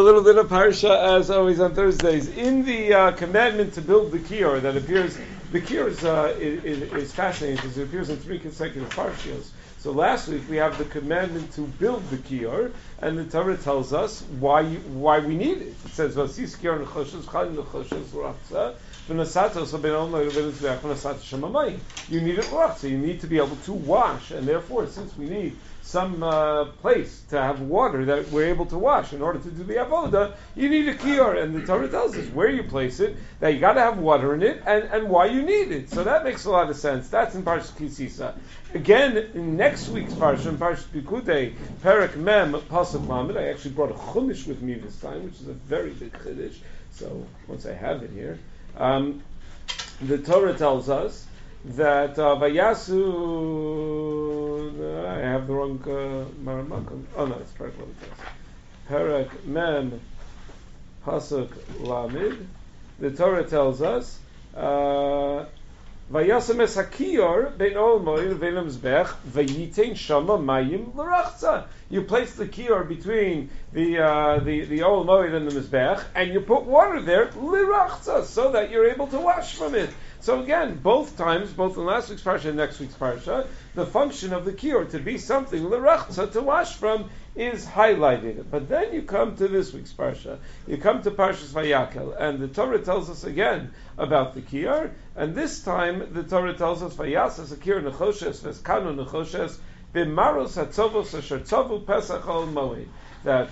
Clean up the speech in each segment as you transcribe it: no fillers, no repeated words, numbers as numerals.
little bit of Parsha as always on Thursdays. In the commandment to build the Kior that appears, the Kior is fascinating because it appears in 3 consecutive Parshas. So last week we have the commandment to build the Kior, and the Torah tells us why we need it. It says, "Vasis Kior nechoshes, chal nechoshes rachza." You need it rachza. You need to be able to wash, and therefore, since we need some place to have water that we're able to wash in order to do the avoda, you need a kior, and the Torah tells us where you place it, that you got to have water in it, and why you need it. So that makes a lot of sense. That's in Parshas Kisisa. Again, in next week's Parsha, in Parshas Pikudei, Perek Mem Pasuk Lamed, I actually brought a chumash with me this time, which is a very big chiddush. So once I have it here, the Torah tells us that Vayasu. I have the wrong Maramakum. Oh no, it's Perek Lamed. Perek Mem Pasuk Lamed. The Torah tells us. Vayasem es hakiyor bein ol moed vein mizbech vayitein shama mayim l'rachza. You place the kiyor between the ol moed and the mizbech, and you put water there l'rachza, so that you're able to wash from it. So again, both times, both in last week's parsha and next week's parsha, the function of the kiyor to be something l'rachza to wash from is highlighted. But then you come to this week's parsha. You come to Parshas Vayakel, and the Torah tells us again about the kiyar, and this time the Torah tells us Vayasas akir nechoshes veskanu nechoshes b'maros hatzovos asher tzovu pesach al moed. That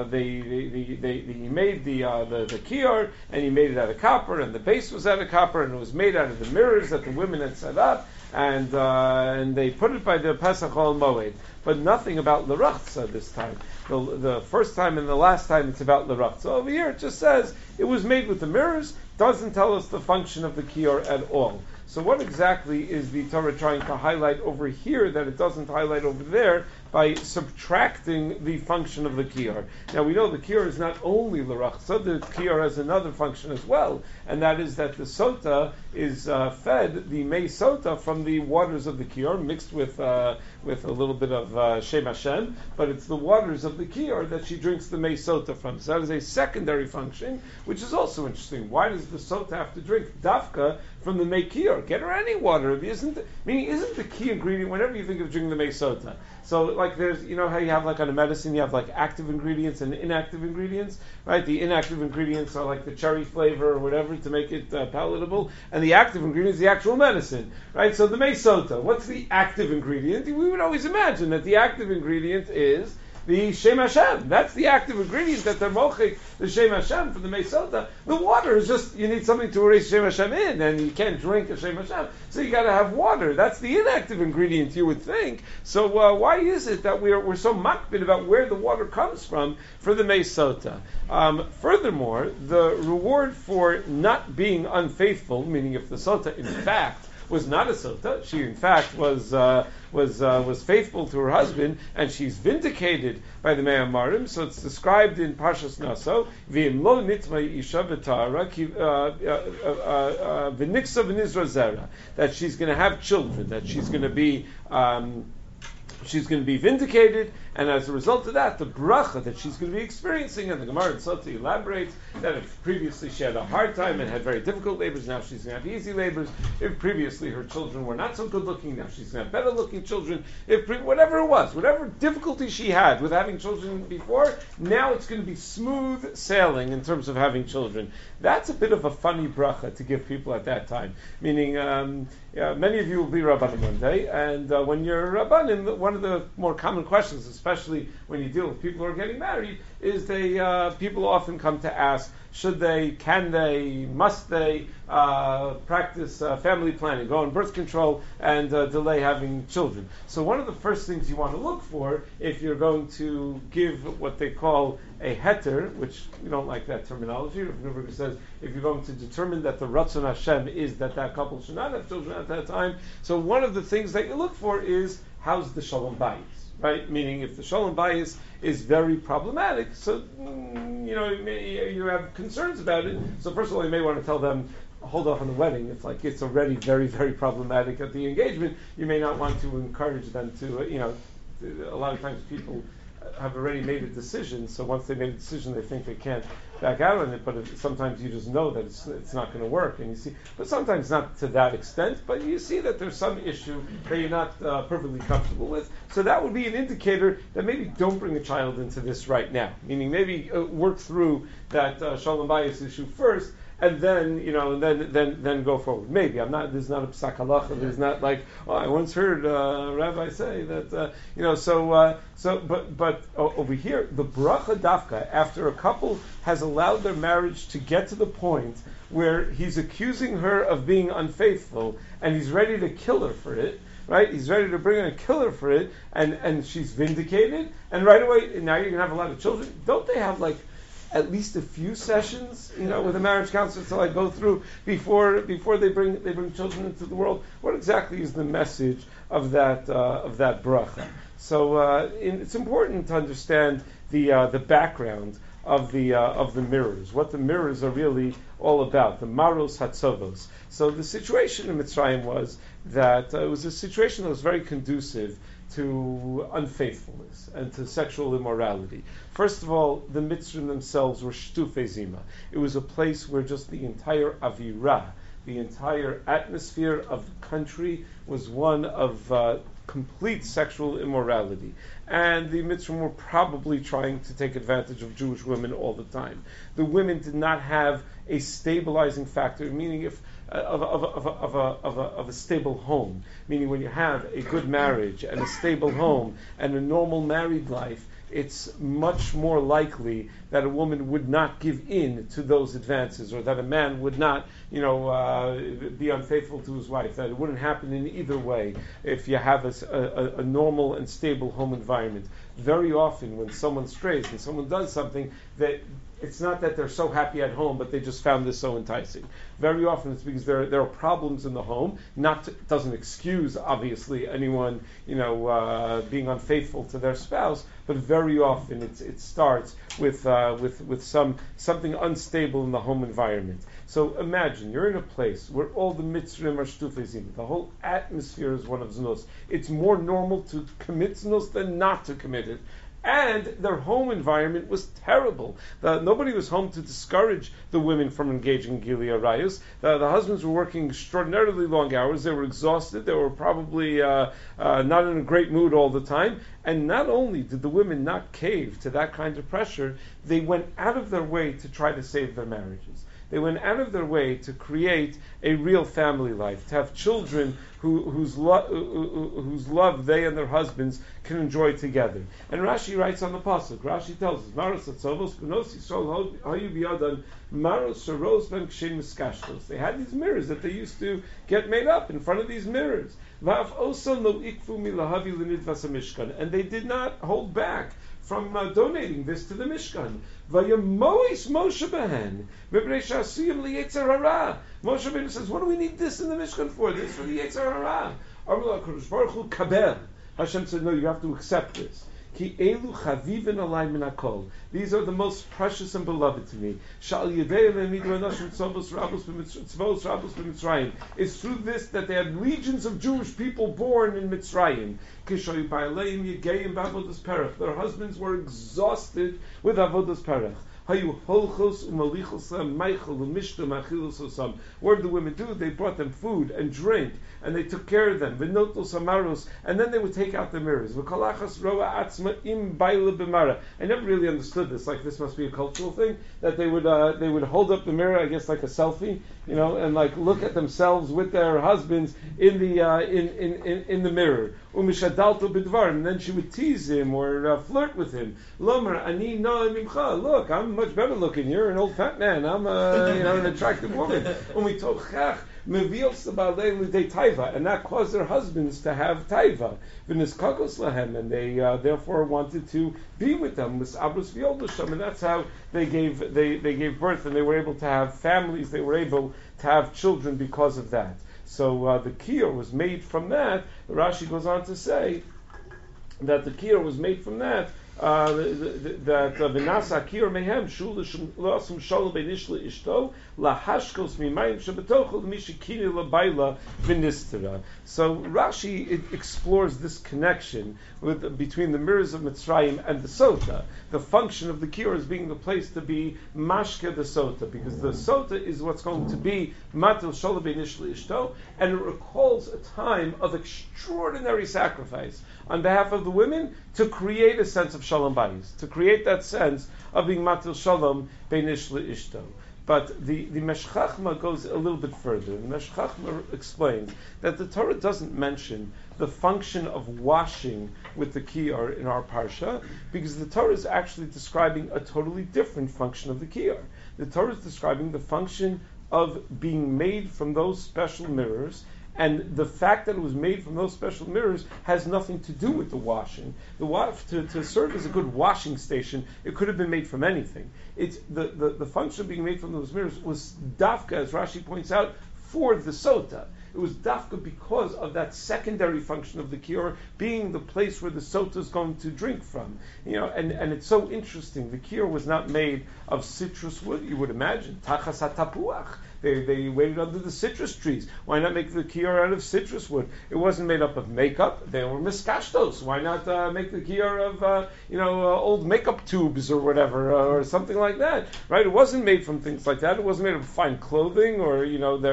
he made the kiyar, and he made it out of copper, and the base was out of copper, and it was made out of the mirrors that the women had set up, and they put it by the Pesach al Moed. But nothing about l'rachza this time. The first time and the last time it's about l'rachza. Over here it just says it was made with the mirrors. Doesn't tell us the function of the kiyar at all. So what exactly is the Torah trying to highlight over here that it doesn't highlight over there by subtracting the function of the kiyar? Now we know the kiyar is not only l'rachza, the kiyar has another function as well, and that is that the sota is fed, the mei sota, from the waters of the kiyar, mixed with a little bit of Shem Hashem, but it's the waters of the kiyar that she drinks the mei sota from. So that is a secondary function, which is also interesting. Why does the sota have to drink dafka from the mei kiyar? Get her any water. Isn't the key ingredient whenever you think of drinking the mei sota? So like there's, you know how you have like on a medicine you have like active ingredients and inactive ingredients, right? The inactive ingredients are like the cherry flavor or whatever to make it palatable, and the active ingredient is the actual medicine, right? So the mei sota, what's the active ingredient? We would always imagine that the active ingredient is the Shem Hashem. That's the active ingredient that they're mochik, the Shem Hashem for the mei sota. The water is just, you need something to erase Shem Hashem in, and you can't drink a Shem Hashem, so you got to have water. That's the inactive ingredient, you would think. So why is it that we're so makbid about where the water comes from for the mei sota? Furthermore, the reward for not being unfaithful, meaning if the sota in fact was not a sota, she in fact was faithful to her husband, and she's vindicated by the Mei Amarim. So it's described in Parshas Naso, v'im lo nitma isha v'tara v'niksa v'nizra zera, that she's going to have children, that she's going to be vindicated, and as a result of that, the bracha that she's going to be experiencing, and the Gemara in Sota elaborates that if previously she had a hard time and had very difficult labors, now she's going to have easy labors. If previously her children were not so good looking, now she's going to have better looking children. Whatever it was, whatever difficulty she had with having children before, now it's going to be smooth sailing in terms of having children. That's a bit of a funny bracha to give people at that time. Meaning, many of you will be Rabbanim one day, and when you're Rabbanim, one of the more common questions, especially when you deal with people who are getting married, is people often come to ask, should they, can they, must they practice family planning, go on birth control, and delay having children? So one of the first things you want to look for if you're going to give what they call a heter, which we don't like that terminology. Rav Neuberger says if you're going to determine that the Ratzon Hashem is that couple should not have children at that time, so one of the things that you look for is how's the Shalom Bayis, right? Meaning if the Shalom Bayis is very problematic, so you have concerns about it. So first of all, you may want to tell them, hold off on the wedding. It's like it's already very, very problematic at the engagement. You may not want to encourage them to, a lot of times people have already made a decision. So once they made a decision, they think they can't back out on it. But sometimes you just know that it's not going to work, and you see. But sometimes not to that extent. But you see that there's some issue that you're not perfectly comfortable with. So that would be an indicator that maybe don't bring a child into this right now. Meaning maybe work through that shalom bayis issue first. And then, then go forward. Maybe there's not a psak halacha. There's not like, I once heard a rabbi say that, but over here, the bracha dafka, after a couple has allowed their marriage to get to the point where he's accusing her of being unfaithful, and he's ready to kill her for it, right? He's ready to bring in a killer for it, and she's vindicated, and right away, now you're going to have a lot of children. Don't they have at least a few sessions, with a marriage counselor to go through before they bring children into the world? What exactly is the message of that bracha? So it's important to understand the background of the mirrors, what the mirrors are really all about, the maros hatzovos. So the situation in Mitzrayim was that it was a situation that was very conducive to unfaithfulness and to sexual immorality. First of all, the Mitzrim themselves were shtufei zima. It was a place where just the entire avirah, the entire atmosphere of the country was one of complete sexual immorality. And the Mitzrim were probably trying to take advantage of Jewish women all the time. The women did not have a stabilizing factor, meaning of a stable home. Meaning when you have a good marriage and a stable home and a normal married life, it's much more likely that a woman would not give in to those advances, or that a man would not, be unfaithful to his wife. That it wouldn't happen in either way if you have a normal and stable home environment. Very often, when someone strays and someone does something, that it's not that they're so happy at home, but they just found this so enticing. Very often, it's because there are problems in the home. Doesn't excuse obviously anyone being unfaithful to their spouse, but very often it starts with something unstable in the home environment. So imagine you're in a place where all the mitzrim are shtufei zima. The whole atmosphere is one of znos. It's more normal to commit znos than not to commit it. And their home environment was terrible. Nobody was home to discourage the women from engaging in Gili Arayos. The husbands were working extraordinarily long hours. They were exhausted. They were probably not in a great mood all the time. And not only did the women not cave to that kind of pressure, they went out of their way to try to save their marriages. They went out of their way to create a real family life, to have children whose love they and their husbands can enjoy together. And Rashi writes on the pasuk. Rashi tells us, "Maros atzovos b'nos Yisrael hayu biyadan maros sharos ben kshem miskashtos." They had these mirrors that they used to get made up in front of these mirrors. Va'af oson lo ikfu milahavi l'nidvas hamishkan, and they did not hold back from donating this to the Mishkan. Vayamois Moshe behen mibnei shasuyim liyetzer hara. Moshe Rabbeinu says, "What do we need this in the Mishkan for? This for the yetzer hara." Amar HaKadosh Baruch Hu kabel. Hashem said, "No, you have to accept this. Ki elu chavivin alay min hakol. These are the most precious and beloved to me. Shal yedei le'nidu anashim tzvos rabos b'Mitzrayim. It's through this that they had legions of Jewish people born in Mitzrayim. Kishoy ba'aleim yegeyim b'avodas perach. Their husbands were exhausted with avodas perach. Hayu holchos umalichos meichel umishtam achilos osam. What did the women do? They brought them food and drink, and they took care of them. V'notos amaros, and then they would take out the mirrors. V'kolachas roa atzma im baila b'mara. I never really understood this. Like this must be a cultural thing that they would hold up the mirror, I guess like a selfie, and look at themselves with their husbands in the mirror. Umishadalto b'dvar, and then she would tease him or flirt with him. Lomer ani noa mimcha. Look, I'm much better looking. You're an old fat man. I'm an attractive woman. Umitochach mevios ba'alei l'dei taiva, and that caused their husbands to have taiva. V'niskakos lahem, and they therefore wanted to be with them. Misabrus v'yoldusham, and that's how they gave birth, and they were able to have families. They were able to have children because of that. So the kiyur was made from that. Rashi goes on to say that the kiyur was made from that that v'nasa akir mehem shul l'asum shalom beinish leishto lahashkos mimayim shebetochel mishikini labayla v'nistera. So Rashi explores this connection between the mirrors of Mitzrayim and the sota. The function of the kior as being the place to be mashke the sota, because the sota is what's going to be matil shalom beinish leishto, and it recalls a time of extraordinary sacrifice on behalf of the women to create a sense of shalom bayis, to create that sense of being matil shalom beinish leishto. But the Meshech Chochmah goes a little bit further. The Meshech Chochmah explains that the Torah doesn't mention the function of washing with the kiyar in our parsha, because the Torah is actually describing a totally different function of the kiyar. The Torah is describing the function of being made from those special mirrors, and the fact that it was made from those special mirrors has nothing to do with the washing. To serve as a good washing station, it could have been made from anything. It's the function of being made from those mirrors was dafka, as Rashi points out, for the sota. It was dafka because of that secondary function of the kior being the place where the sota is going to drink from. And it's so interesting. The kior was not made of citrus wood. You would imagine tachas hatapuach. They waited under the citrus trees. Why not make the kior out of citrus wood? It wasn't made up of makeup. They were miskashtos. Why not make the kior of old makeup tubes or whatever, or something like that? Right? It wasn't made from things like that. It wasn't made of fine clothing, or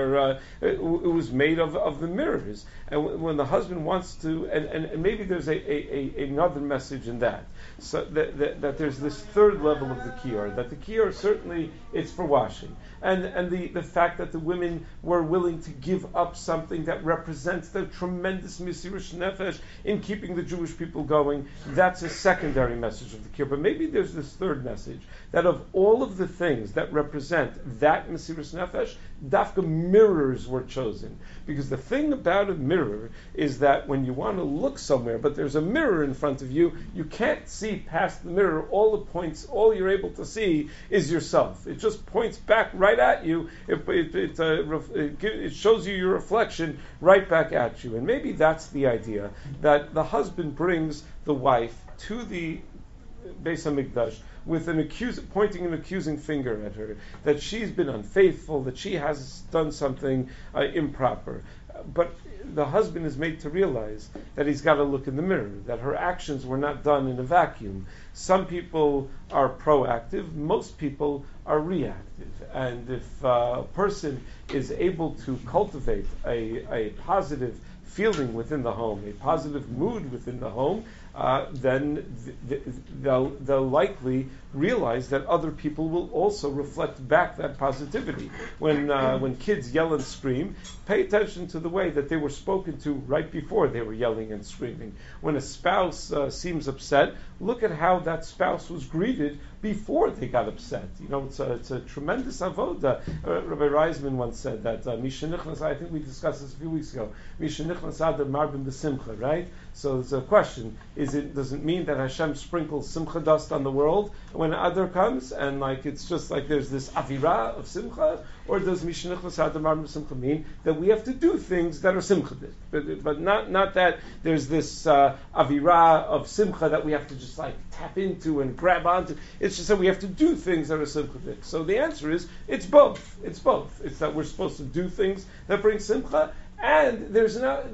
it was made of the mirrors. And when the husband wants to, and maybe there's another message in that. So that there's this third level of the kior, that the kior certainly it's for washing, and the fact that the women were willing to give up something that represents the tremendous Mesiras Nefesh in keeping the Jewish people going, that's a secondary message of the kior. But maybe there's this third message, that of all of the things that represent that Mesiras Nefesh, dafka mirrors were chosen, because the thing about a mirror is that when you want to look somewhere, but there's a mirror in front of you, you can't see past the mirror. All you're able to see is yourself. It just points back right at you. It shows you your reflection right back at you. And maybe that's the idea, that the husband brings the wife to the Beis HaMikdash with pointing an accusing finger at her, that she's been unfaithful, that she has done something improper. But the husband is made to realize that he's got to look in the mirror, that her actions were not done in a vacuum. Some people are proactive, most people are reactive. And if a person is able to cultivate a positive feeling within the home, a positive mood within the home, then they'll likely realize that other people will also reflect back that positivity. When kids yell and scream, pay attention to the way that they were spoken to right before they were yelling and screaming. When a spouse seems upset, look at how that spouse was greeted before they got upset. It's a tremendous avoda. Rabbi Reisman once said that I think we discussed this a few weeks ago. Marbim b'simcha, right? So there's a question: does it mean that Hashem sprinkles simcha dust on the world when Adar comes, and it's just like there's this avira of simcha, or does Mishenichnas Adar Marbim b'simcha mean that we have to do things that are simcha, but not that there's this avira of simcha that we have to just tap into and grab onto? It's just that we have to do things that are simcha. So the answer is it's both. It's both. It's that we're supposed to do things that bring simcha, and there's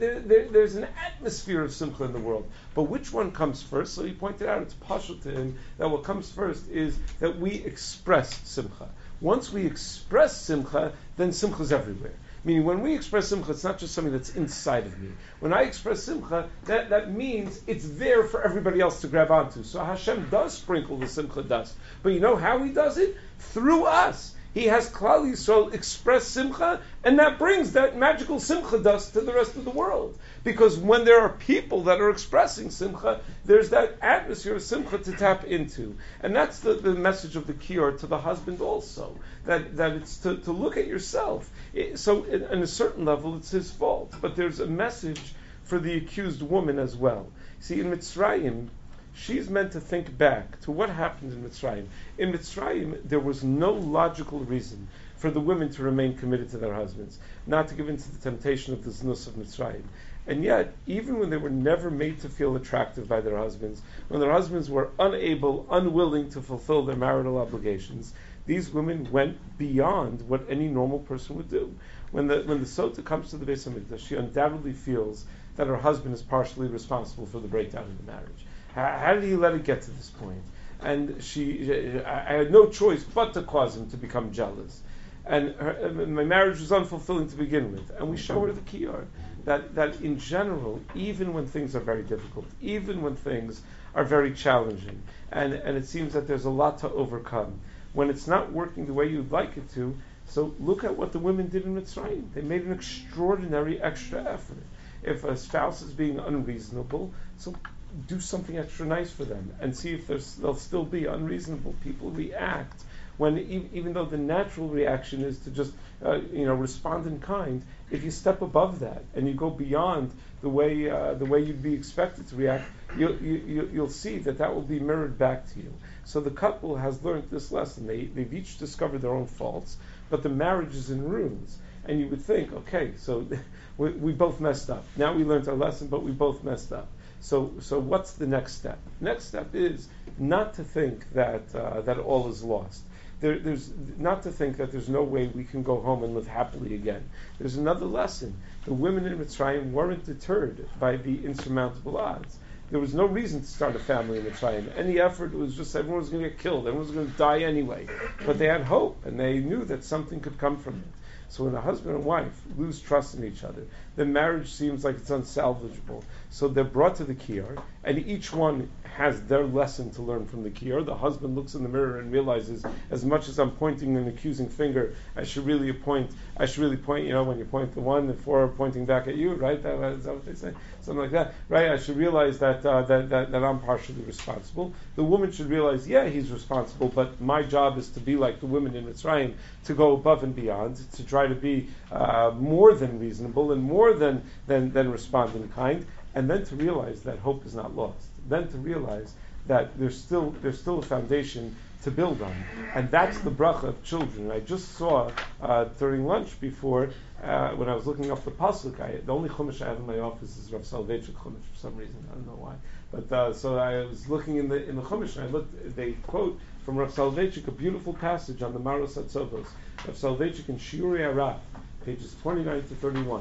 an atmosphere of simcha in the world. But which one comes first? So he pointed out, it's pashut to him that what comes first is that we express simcha. Once we express simcha, then simcha is everywhere. Meaning, when we express simcha, it's not just something that's inside of me. When I express simcha, that means it's there for everybody else to grab onto. So Hashem does sprinkle the simcha dust. But you know how He does it? Through us. He has Klal Yisrael express simcha, and that brings that magical simcha dust to the rest of the world. Because when there are people that are expressing simcha, there's that atmosphere of simcha to tap into. And that's the message of the kior to the husband also, that it's to look at yourself. So in a certain level, it's his fault. But there's a message for the accused woman as well. See, in Mitzrayim, she's meant to think back to what happened in Mitzrayim. In Mitzrayim, there was no logical reason for the women to remain committed to their husbands, not to give in to the temptation of the znus of Mitzrayim. And yet, even when they were never made to feel attractive by their husbands, when their husbands were unwilling to fulfill their marital obligations, these women went beyond what any normal person would do. When the Sota comes to the Beis Hamikdash, she undoubtedly feels that her husband is partially responsible for the breakdown of the marriage. How did he let it get to this point? And I had no choice but to cause him to become jealous. And my marriage was unfulfilling to begin with. And we show her the kiyar, that in general, even when things are very difficult, even when things are very challenging, and it seems that there's a lot to overcome, when it's not working the way you'd like it to, so look at what the women did in Mitzrayim. They made an extraordinary extra effort. If a spouse is being unreasonable, so do something extra nice for them and see if they'll still be unreasonable. People react when, even though the natural reaction is to just respond in kind. If you step above that and you go beyond the way you'd be expected to react, you'll see that will be mirrored back to you. So the couple has learned this lesson. They've each discovered their own faults, but the marriage is in ruins. And you would think, okay, so we both messed up. Now we learned our lesson, but we both messed up. So what's the next step? Next step is not to think that all is lost. There's not to think that there's no way we can go home and live happily again. There's another lesson. The women in Mitzrayim weren't deterred by the insurmountable odds. There was no reason to start a family in Mitzrayim. Any effort was just everyone was going to get killed. Everyone was going to die anyway. But they had hope, and they knew that something could come from it. So when a husband and wife lose trust in each other, the marriage seems like it's unsalvageable. So they're brought to the kiyar, and each one has their lesson to learn from the kiyar. The husband looks in the mirror and realizes, as much as I'm pointing an accusing finger, I should really point. When you point the one, the four are pointing back at you, right? Is that what they say? Something like that, right? I should realize that I'm partially responsible. The woman should realize, yeah, he's responsible, but my job is to be like the women in Mitzrayim, to go above and beyond, to try to be more than reasonable and more than respond in kind, and then to realize that hope is not lost. Then to realize that there's still a foundation to build on, and that's the bracha of children. I just saw during lunch before when I was looking up the pasuk. The only chumash I have in my office is Rav Soloveitchik chumash for some reason. I don't know why, but so I was looking in the chumash and I looked. They quote from Rav Soloveitchik a beautiful passage on the Maros Hatzovos. Rav Soloveitchik in Shiurei Harav, pages 29 to 31.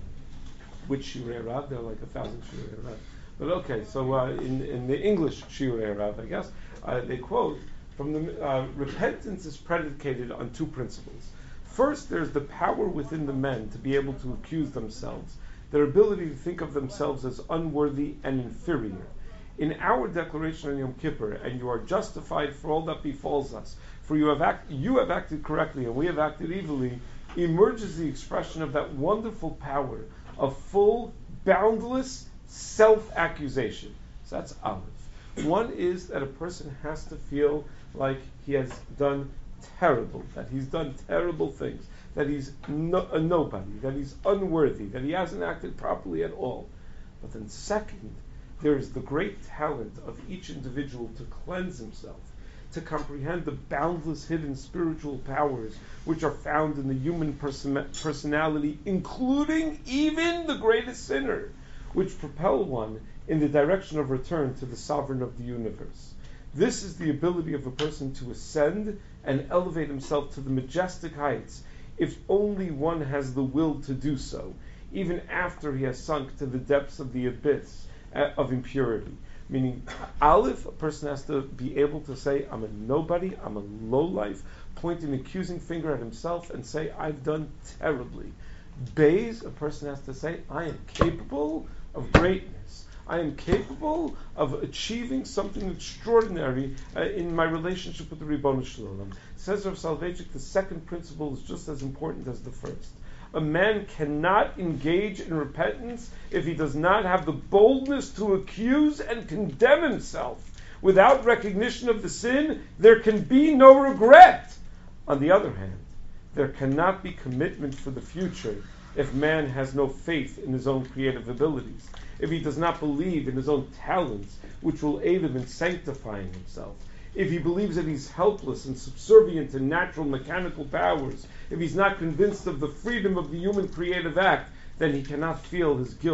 Which Shiurei Harav? There are like 1,000 Shiurei Harav. But okay, so in the English Shiurei Harav, I guess, they quote from the repentance is predicated on two principles. First, there's the power within the men to be able to accuse themselves, their ability to think of themselves as unworthy and inferior. In our declaration on Yom Kippur, and you are justified for all that befalls us, for you have acted correctly and we have acted evilly, emerges the expression of that wonderful power of full, boundless self-accusation. So that's Aleph. One is that a person has to feel like he has done terrible, that he's done terrible things, that he's a nobody, that he's unworthy, that he hasn't acted properly at all. But then second, there is the great talent of each individual to cleanse himself, to comprehend the boundless hidden spiritual powers which are found in the human personality, including even the greatest sinner, which propel one in the direction of return to the sovereign of the universe. This is the ability of a person to ascend and elevate himself to the majestic heights, if only one has the will to do so, even after he has sunk to the depths of the abyss of impurity. Meaning, Aleph, a person has to be able to say, I'm a nobody, I'm a lowlife, point an accusing finger at himself and say, I've done terribly. Beis, a person has to say, I am capable of greatness. I am capable of achieving something extraordinary in my relationship with the Ribono Shel Olam. Says Rav Soloveitchik, the second principle is just as important as the first. A man cannot engage in repentance if he does not have the boldness to accuse and condemn himself. Without recognition of the sin, there can be no regret. On the other hand, there cannot be commitment for the future if man has no faith in his own creative abilities, if he does not believe in his own talents, which will aid him in sanctifying himself, if he believes that he's helpless and subservient to natural mechanical powers, if he's not convinced of the freedom of the human creative act, then he cannot feel his guilt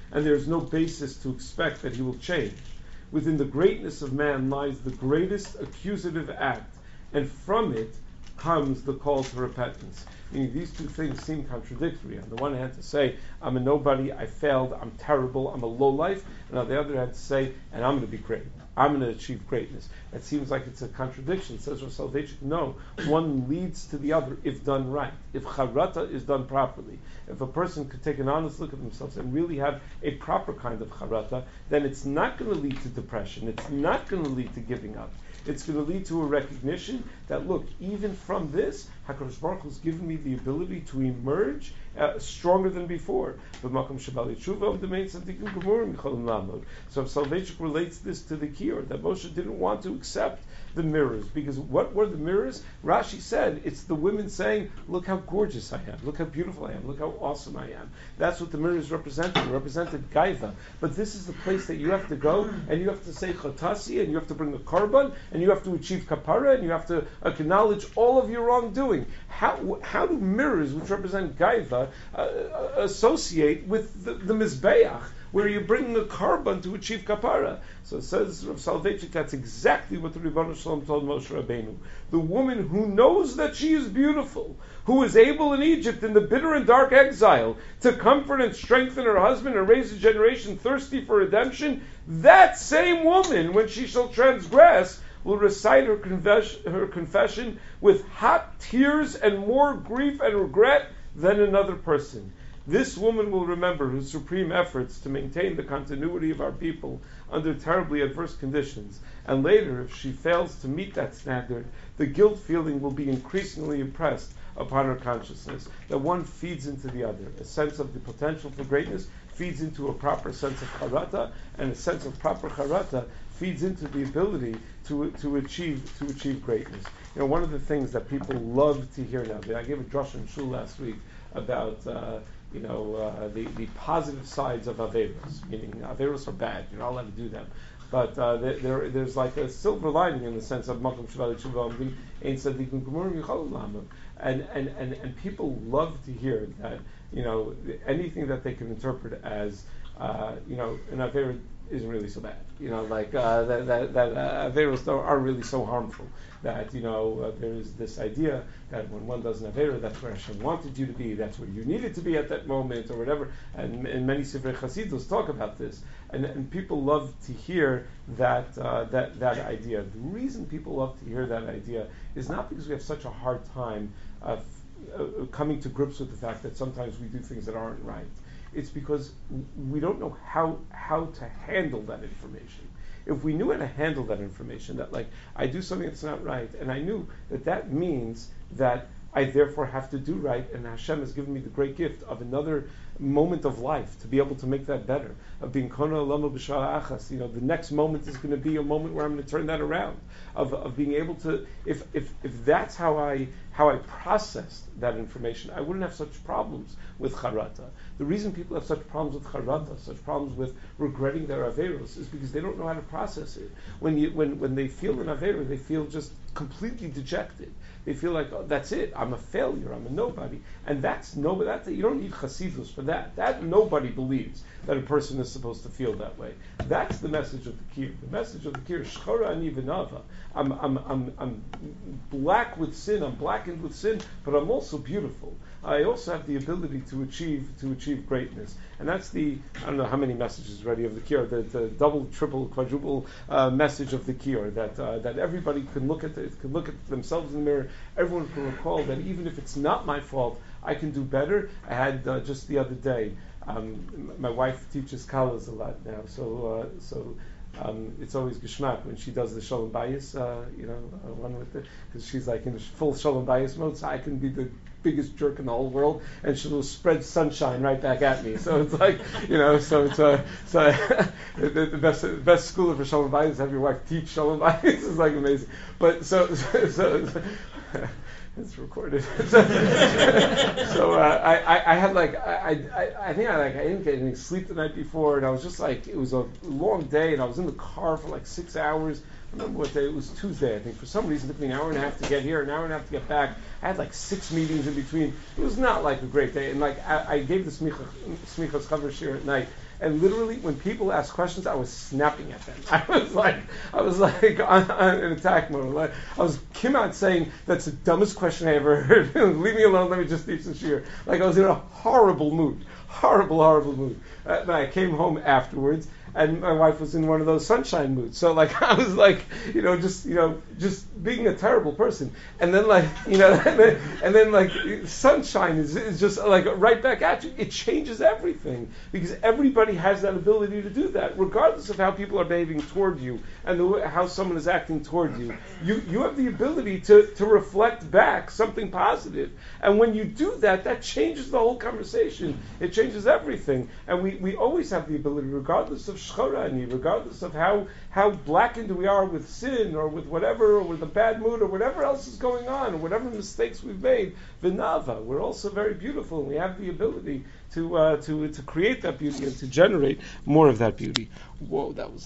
and there's no basis to expect that he will change. Within the greatness of man lies the greatest accusative act, and from it comes the call to repentance. Meaning these two things seem contradictory. On the one hand, to say, I'm a nobody, I failed, I'm terrible, I'm a lowlife, and on the other hand, to say, and I'm going to be great. I'm going to achieve greatness. It seems like it's a contradiction. Says Rav Soloveitchik, no. One leads to the other if done right. If charata is done properly. If a person could take an honest look at themselves and really have a proper kind of charata, then it's not going to lead to depression. It's not going to lead to giving up. It's going to lead to a recognition that, look, even from this, HaKadosh Baruch Hu has given me the ability to emerge stronger than before. So Soloveitchik relates this to the Kior, that Moshe didn't want to accept the mirrors, because what were the mirrors? Rashi said it's the women saying, look how gorgeous I am, look how beautiful I am, look how awesome I am. That's what the mirrors represented. It represented Gaiva. But this is the place that you have to go, and you have to say Chatasi, and you have to bring the Karban, and you have to achieve Kapara, and you have to acknowledge all of your wrongdoing. How do mirrors, which represent Gaiva, associate with the Mizbeach, where you're bringing a Karban to achieve Kapara? So it says Rav Soloveitchik, that's exactly what the Ribono Shel Olam told Moshe Rabbeinu. The woman who knows that she is beautiful, who is able in Egypt in the bitter and dark exile to comfort and strengthen her husband and raise a generation thirsty for redemption, that same woman, when she shall transgress, will recite her confession with hot tears and more grief and regret than another person. This woman will remember her supreme efforts to maintain the continuity of our people under terribly adverse conditions, and later, if she fails to meet that standard, the guilt feeling will be increasingly impressed upon her consciousness, that one feeds into the other. A sense of the potential for greatness feeds into a proper sense of charata, and a sense of proper charata feeds into the ability to achieve greatness. You know, one of the things that people love to hear now, I gave a drush in shul last week about the positive sides of Averos, meaning Averos are bad, you're not allowed to do them. But there's like a silver lining in the sense of Makom Shavali Tshuva Omdim Ein Tzadikim Gemurim Yichol Lamim. And people love to hear that, anything that they can interpret as, an Aver isn't really so bad. That Averos aren't really so harmful. That, there is this idea that when one does an Avera, that's where Hashem wanted you to be, that's where you needed to be at that moment, or whatever. And many Sifrei Chasidus talk about this. And people love to hear that idea. The reason people love to hear that idea is not because we have such a hard time coming to grips with the fact that sometimes we do things that aren't right. It's because we don't know how to handle that information. If we knew how to handle that information, that like I do something that's not right, and I knew that means that I therefore have to do right, and Hashem has given me the great gift of another moment of life to be able to make that better. Of being kona lama b'shara achas, the next moment is going to be a moment where I'm going to turn that around. Of being able to, if that's how I processed that information, I wouldn't have such problems with charata. The reason people have such problems with charata, such problems with regretting their averos, is because they don't know how to process it. When they feel an avera, they feel just completely dejected. They feel like, oh, that's it. I'm a failure. I'm a nobody. And you don't need chasidus for that. That nobody believes that a person is supposed to feel that way. That's the message of the Kir. The message of the Kir is shchora ani v'nava. I'm black with sin. I'm blackened with sin, but I'm also beautiful. I also have the ability to achieve greatness. And that's I don't know how many messages already of the Kiyur, the double, triple, quadruple message of the Kiyur, that everybody can look at themselves in the mirror. Everyone can recall that even if it's not my fault, I can do better. I had just the other day, my wife teaches Kalas a lot now, so it's always geschmack when she does the Shalom Bayis, one with because she's like in full Shalom Bayis mode, so I can be the biggest jerk in the whole world, and she'll spread sunshine right back at me. So it's like, so it's the best school for Shalom Bayis is have your wife teach Shalom Bayis. It's like amazing. But so it's recorded. I had I didn't get any sleep the night before, and I was just like, it was a long day, and I was in the car for like 6 hours. I remember what day it was. Tuesday, I think. For some reason, it took me an hour and a half to get here, an hour and a half to get back. I had like 6 meetings in between. It was not like a great day. And like I gave the smichas chaver shir at night, And literally, when people asked questions, I was snapping at them. I was like on an attack mode. Like, I was came out saying, "That's the dumbest question I ever heard. Leave me alone. Let me just teach the shiur." Like, I was in a horrible mood, horrible mood. And I came home afterwards, and my wife was in one of those sunshine moods. So like I was like, just being a terrible person. And then like, and then like sunshine is just like right back at you. It changes everything because everybody has that ability to do that, regardless of how people are behaving toward you and how someone is acting toward you. You have the ability to reflect back something positive. And when you do that, that changes the whole conversation. It changes everything. And we always have the ability, regardless of shchorani, regardless of how blackened we are with sin or with whatever, or with a bad mood or whatever else is going on, or whatever mistakes we've made, v'nava, we're also very beautiful, and we have the ability to create that beauty and to generate more of that beauty. Whoa, that was